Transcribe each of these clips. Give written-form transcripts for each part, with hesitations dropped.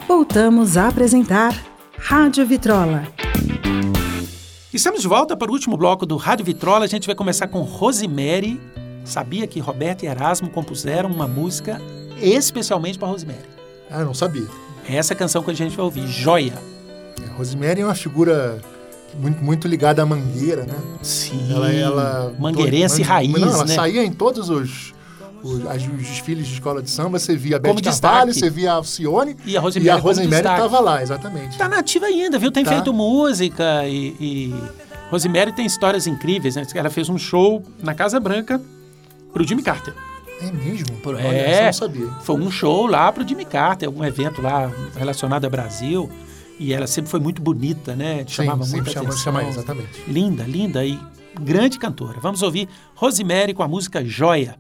Voltamos a apresentar Rádio Vitrola. Estamos de volta para o último bloco do Rádio Vitrola. A gente vai começar com Rosemary. Sabia que Roberto e Erasmo compuseram uma música especialmente para Rosemary? Ah, não sabia. É essa canção que a gente vai ouvir, Joia. Rosemary é uma figura muito ligada à Mangueira, né? Sim, ela mangueirense raiz, não, ela né? saía em todos os desfiles de escola de samba, você via a Beth Carvalho, você via a Alcione e a Rosemary estava lá, exatamente. Tá nativa ainda, viu? Tem feito música e Rosemary tem histórias incríveis, né? Ela fez um show na Casa Branca pro Jimmy Carter. É mesmo? Olha, eu não sabia. Foi um show lá pro Jimmy Carter, algum evento lá relacionado ao Brasil. E ela sempre foi muito bonita, né? Chamava muita atenção. Exatamente. Linda, linda e grande cantora. Vamos ouvir Rosemary com a música Joia.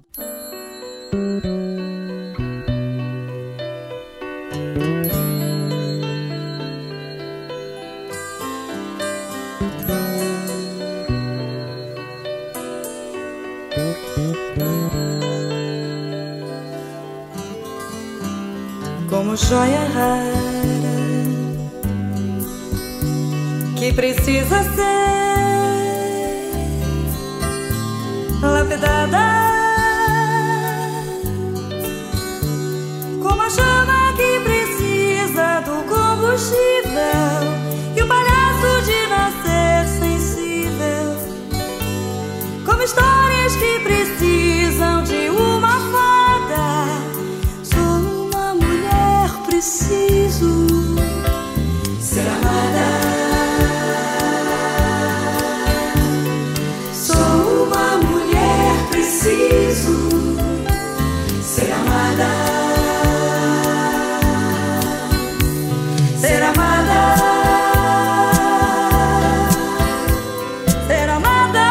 Como joia rara que precisa ser lapidada, como a chama que precisa do combustível e o palhaço de nascer sensível, como histórias que precisam de uma fada. Sou uma mulher, preciso ser amada. Preciso ser amada, ser amada, ser amada.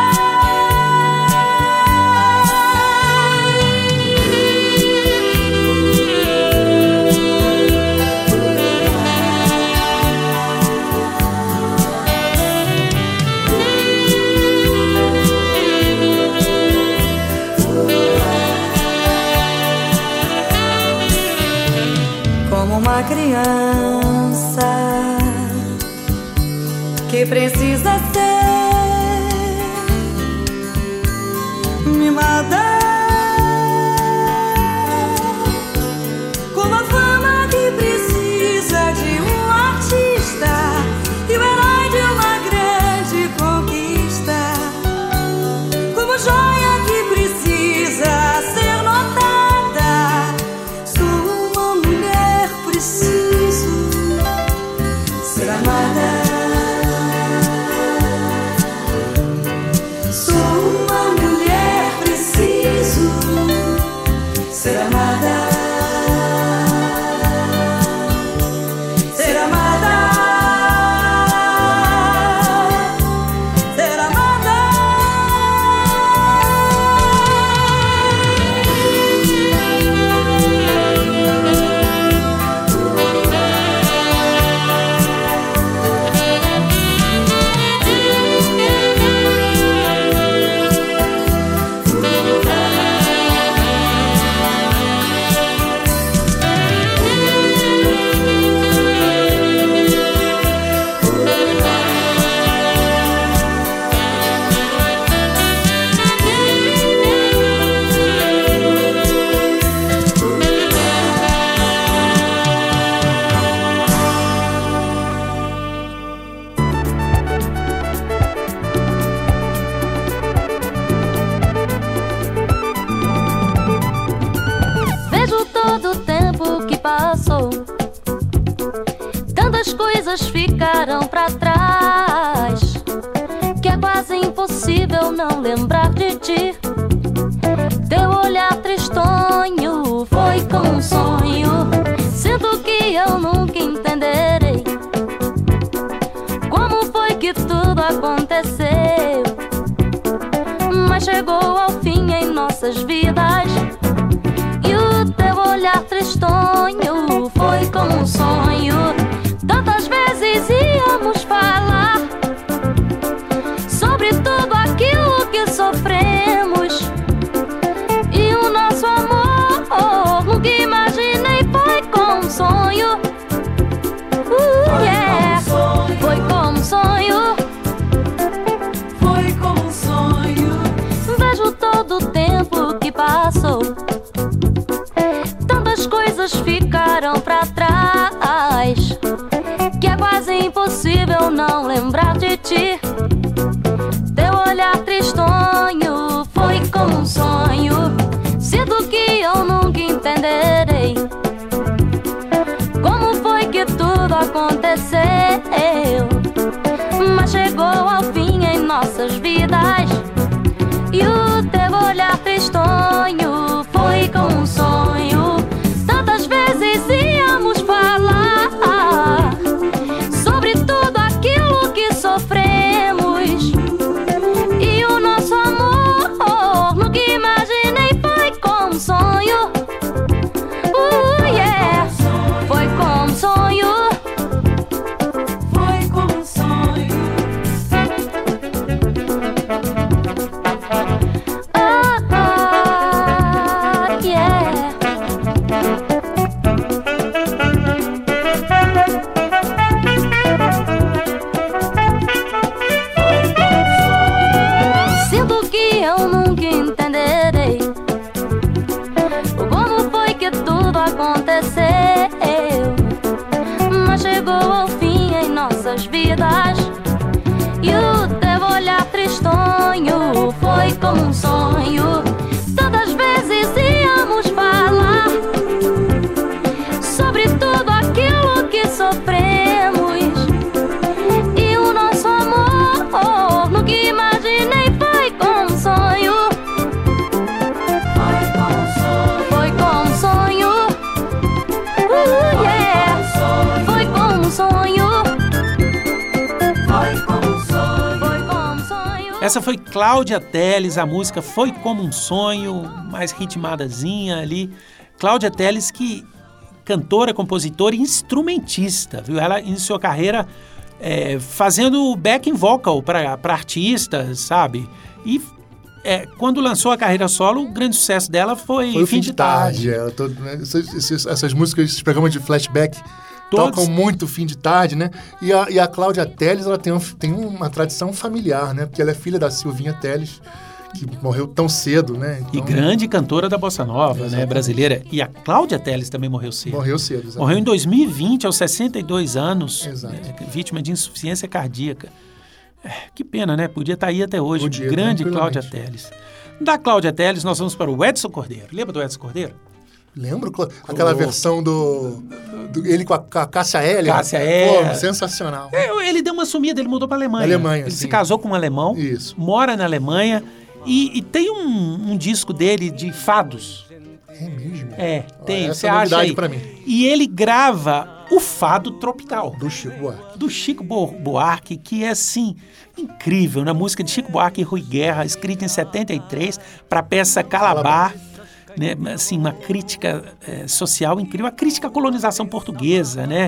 Uma criança que precisa ser mimada, como a fama que precisa de um artista e o herói de uma grande conquista, como joia que precisa ser notada. Sou uma mulher, preciso ser amada. Sou uma mulher, preciso ser amada. Ser amada. Ser amada. Ficaram pra trás, que é quase impossível não lembrar de ti. Teu olhar tristonho foi como um sonho. Sinto que eu nunca entenderei como foi que tudo aconteceu, mas chegou ao fim em nossas vidas. E o teu olhar tristonho foi como um sonho. Tantas vezes íamos falar sobre tudo aquilo que sofremos, e o nosso amor nunca imaginei foi com um sonho. ficaram pra trás, que é quase impossível não lembrar de ti. Teu olhar tristonho foi como um sonho. Sinto que eu nunca entenderei como foi que tudo aconteceu, mas chegou ao fim em nossas vidas. E o teu olhar tristonho foi como um sonho. Tantas vezes íamos falar sobre tudo aquilo que sofremos, e o nosso amor, nunca imaginei, foi como um sonho. Yeah, foi como um sonho. Foi como um sonho. Yeah. Sinto que eu nunca entenderei como foi que tudo aconteceu, mas chegou ao fim em nossas vidas. E o teu olhar tristonho foi como um sonho. Tantas vezes íamos falar sobre tudo aquilo que sofremos, e o nosso amor, nunca imaginei, foi como um sonho. Foi como um sonho. Yeah, foi como um sonho. Foi como um sonho. Essa foi Cláudia Telles, a música Foi Como um Sonho, mais ritmadazinha ali. Cláudia Telles, que cantora, compositora e instrumentista, viu? Ela iniciou a carreira fazendo backing vocal para artistas, sabe? E quando lançou a carreira solo, o grande sucesso dela foi o Fim de Tarde. Essas músicas, esses programas de flashback tocam muito Fim de Tarde, né? E a Cláudia Telles, ela tem uma tradição familiar, né? Porque ela é filha da Silvinha Telles, que morreu tão cedo, né? Então, e grande cantora da Bossa Nova, né, brasileira. E a Cláudia Telles também morreu cedo. Morreu cedo, exatamente. Morreu em 2020, aos 62 anos. Exato. Vítima de insuficiência cardíaca. Que pena, né? Podia estar aí até hoje. Podia, grande Cláudia Telles. Da Cláudia Telles, nós vamos para o Edson Cordeiro. Lembra do Edson Cordeiro? Lembro aquela versão do ele com a Cássia Eller. Cássia Eller. Pô, sensacional. Ele deu uma sumida, ele mudou para a Alemanha. Ele sim. se casou com um alemão. Isso. Mora na Alemanha. E tem um disco dele de fados. É mesmo? Tem. Essa é novidade pra mim. E ele grava o fado tropical. Do Chico Buarque. Do Chico Buarque, que é, assim, incrível, né? Música de Chico Buarque e Rui Guerra, escrita em 73 para a peça Calabar. Né? Assim, uma crítica social incrível, a crítica à colonização portuguesa, né?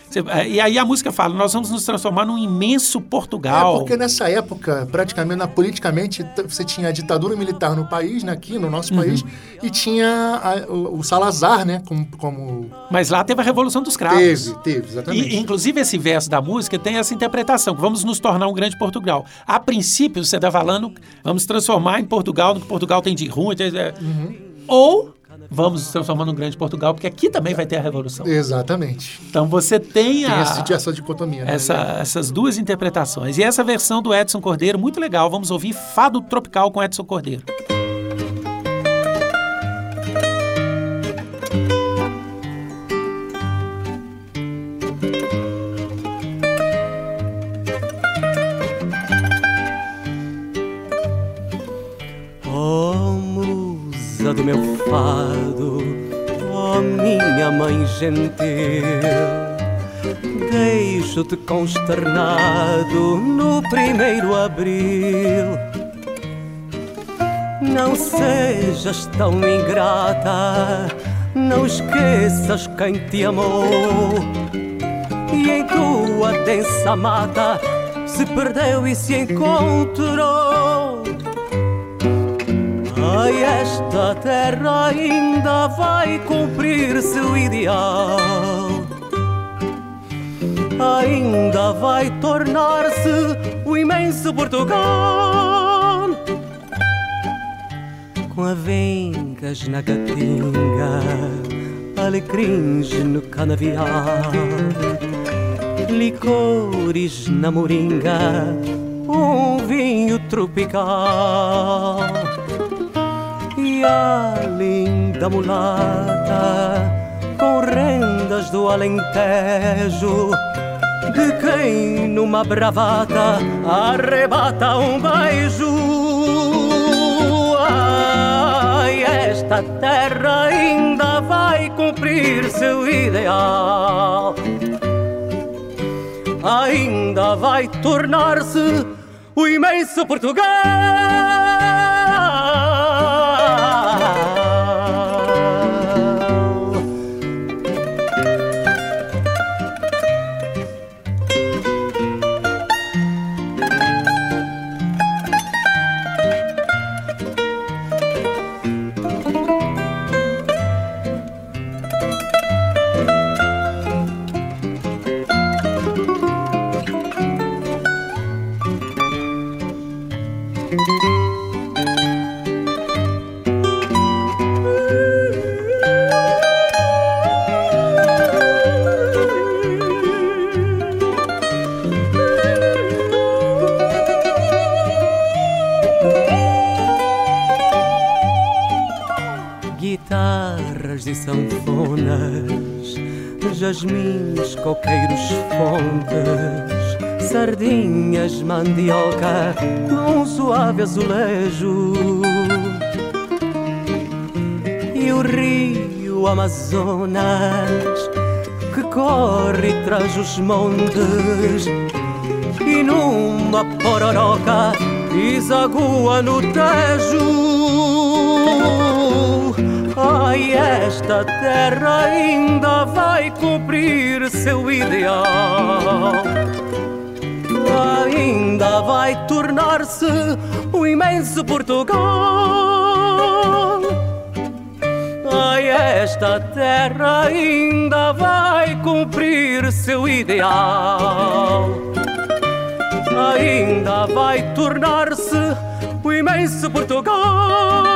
E aí a música fala, nós vamos nos transformar num imenso Portugal. Porque nessa época, praticamente, politicamente, você tinha a ditadura militar no país, né, aqui no nosso país, e tinha o Salazar, né, como... Mas lá teve a Revolução dos Cravos. Teve, exatamente. E, inclusive, esse verso da música tem essa interpretação, que vamos nos tornar um grande Portugal. A princípio, você está falando, vamos transformar em Portugal, no que Portugal tem de ruim, ou... vamos nos transformar num grande Portugal, porque aqui também vai ter a Revolução. Exatamente. Então você tem essa dicotomia. Né? Essas duas interpretações. E essa versão do Edson Cordeiro, muito legal. Vamos ouvir Fado Tropical com Edson Cordeiro. Do meu fado, oh minha mãe gentil, deixo-te consternado no 1º abril. Não sejas tão ingrata, não esqueças quem te amou, e em tua densa mata se perdeu e se encontrou. Ai, esta terra ainda vai cumprir seu ideal, ainda vai tornar-se o imenso Portugal. Com avencas na caatinga, alecrins no canavial, licores na moringa, vinho tropical. E a linda mulata com rendas do Alentejo, de quem numa bravata arrebata beijo. Ai, esta terra ainda vai cumprir seu ideal, ainda vai tornar-se o imenso Portugal. Guitarras e sanfonas, jasmins, coqueiros, fontes, sardinhas, mandioca num suave azulejo. E o rio Amazonas que corre tras os montes, e numa pororoca desagua no Tejo. Ai, esta terra ainda vai cumprir seu ideal, ainda vai tornar-se o imenso Portugal. Ai, esta terra ainda vai cumprir seu ideal, ainda vai tornar-se o imenso Portugal.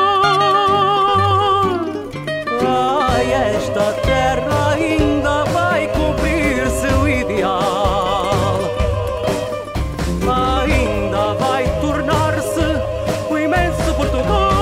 Ai, esta terra ainda vai cumprir seu ideal, ainda vai tornar-se o imenso Portugal.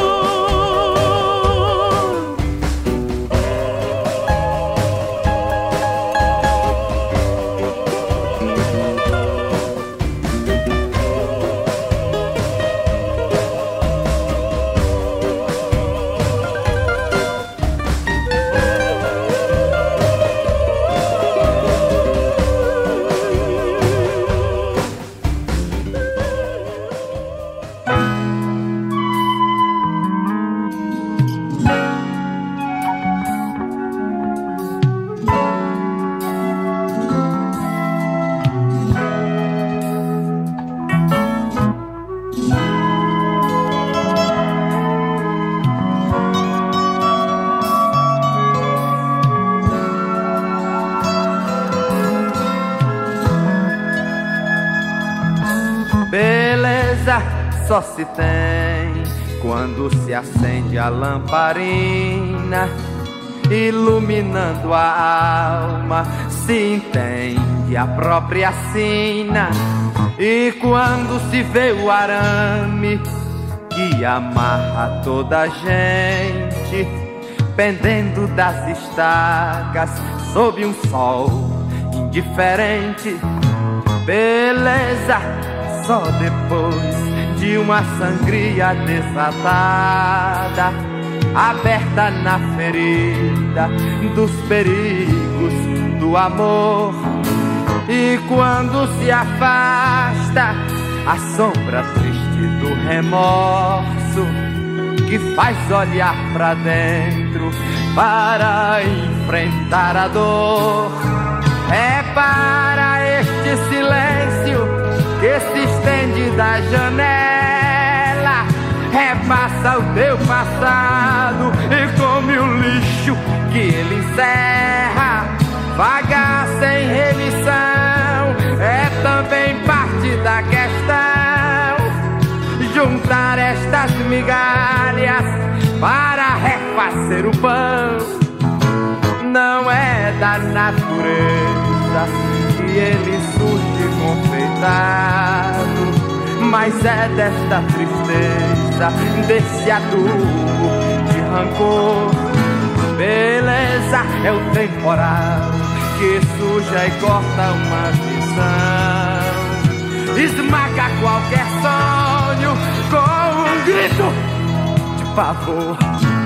Beleza só se tem quando se acende a lamparina, iluminando a alma, se entende a própria sina. E quando se vê o arame que amarra toda a gente, pendendo das estacas sob um sol indiferente. Beleza só depois de uma sangria desatada, aberta na ferida dos perigos do amor. E quando se afasta a sombra triste do remorso, que faz olhar pra dentro para enfrentar a dor. É para este silêncio que se estende da janela, repassa o teu passado e come o lixo que ele encerra. Vagar sem remissão é também parte da questão. Juntar estas migalhas para refazer o pão. é da natureza que ele surge confeitado, mas é desta tristeza, desse adubo de rancor. Beleza é o temporal que suja e corta uma visão, esmaga qualquer sonho com um grito de pavor.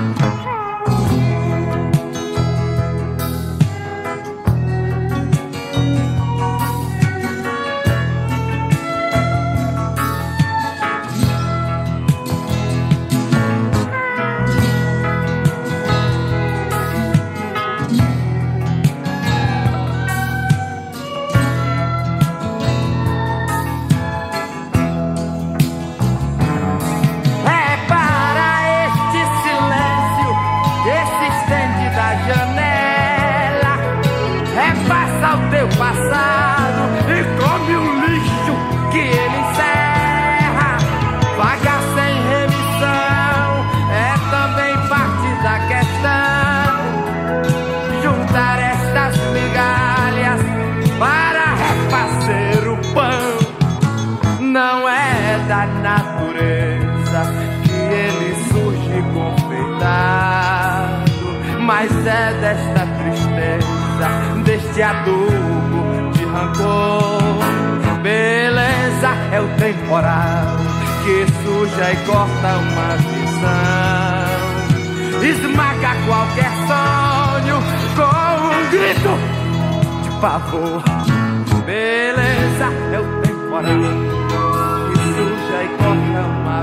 Passado e come o lixo que ele encerra. Vaga sem remissão é também parte da questão. Juntar estas migalhas para refazer o pão. Não é da natureza que ele surge confeitado, mas é desta tristeza, deste adubo de rancor. Beleza é o temporal que suja e corta uma visão, esmaga qualquer sonho com um grito de pavor. Beleza é o temporal que suja e corta uma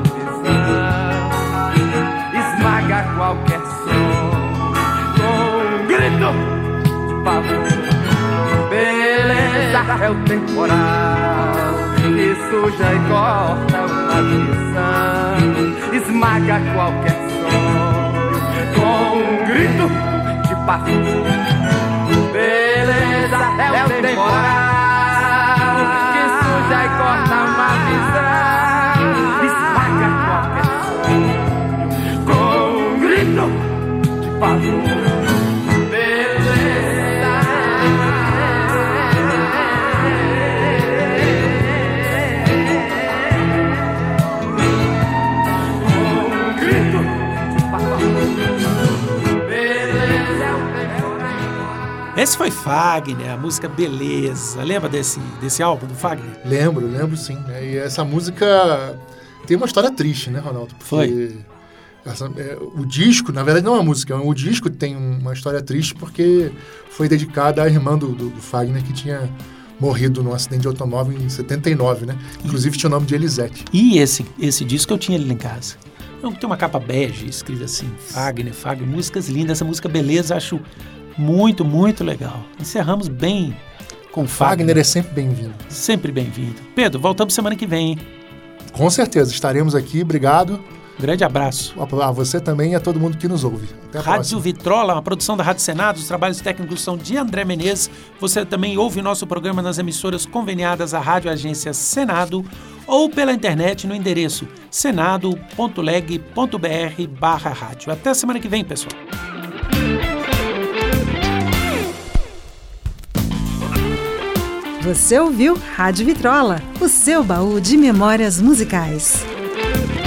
visão, esmaga qualquer sonho com um grito de pavor. Beleza é o temporal que suja e corta uma visão, esmaga qualquer sonho com um grito de pavor. Beleza é o temporal que suja e corta uma visão, esmaga qualquer sonho com um grito de pavor. Esse foi Fagner, a música Beleza. Lembra desse álbum do Fagner? Lembro sim. E essa música tem uma história triste, né, Ronaldo? Porque foi. O disco, na verdade não é uma música, o disco tem uma história triste porque foi dedicada à irmã do Fagner, que tinha morrido num acidente de automóvel em 79, né? Inclusive tinha o nome de Elisete. E esse disco eu tinha ele em casa. Então, tem uma capa bege, escrita assim, Fagner, músicas lindas. Essa música Beleza, acho muito, muito legal. Encerramos bem com Fagner é sempre bem-vindo. Sempre bem-vindo. Pedro, voltamos semana que vem, hein? Com certeza, estaremos aqui. Obrigado. Grande abraço. A você também e a todo mundo que nos ouve. Até a Rádio próxima. Vitrola, uma produção da Rádio Senado. Os trabalhos técnicos são de André Menezes. Você também ouve o nosso programa nas emissoras conveniadas à Rádio Agência Senado ou pela internet no endereço senado.leg.br/rádio. Até semana que vem, pessoal. Você ouviu Rádio Vitrola, o seu baú de memórias musicais.